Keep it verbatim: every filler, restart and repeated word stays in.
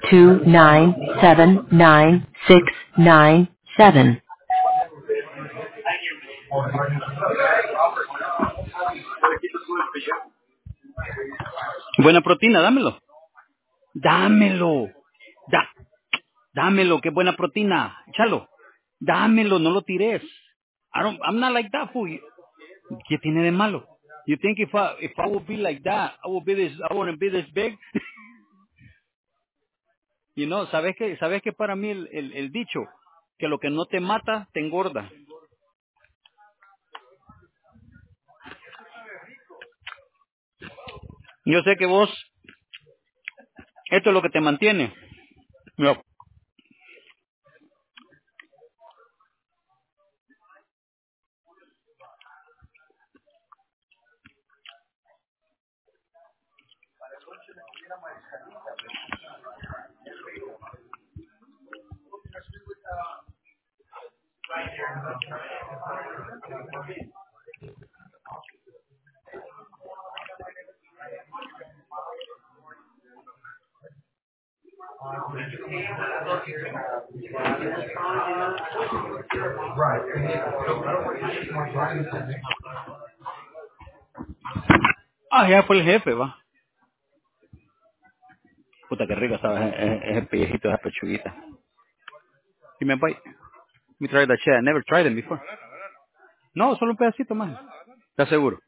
two nine seven nine six nine seven. Buena proteína, dámelo. Dámelo. Da, dámelo, qué buena proteína. Échalo. Dámelo, no lo tires. I don't, I'm not like that, fool. ¿Qué tiene de malo? You think if I, if I would be like that, I would be this, I wouldn't be this big? You know, ¿sabes qué? ¿Sabes qué para mí el, el, el dicho? Que lo que no te mata, te engorda. Yo sé que vos, esto es lo que te mantiene. No. Ah, ya fue el jefe, va. Puta, qué rica estaba ese, ese pellejito, esa pechuguita. Give me a bite. Let me try that shit. I never tried it before. No, solo un pedacito más. ¿Estás seguro?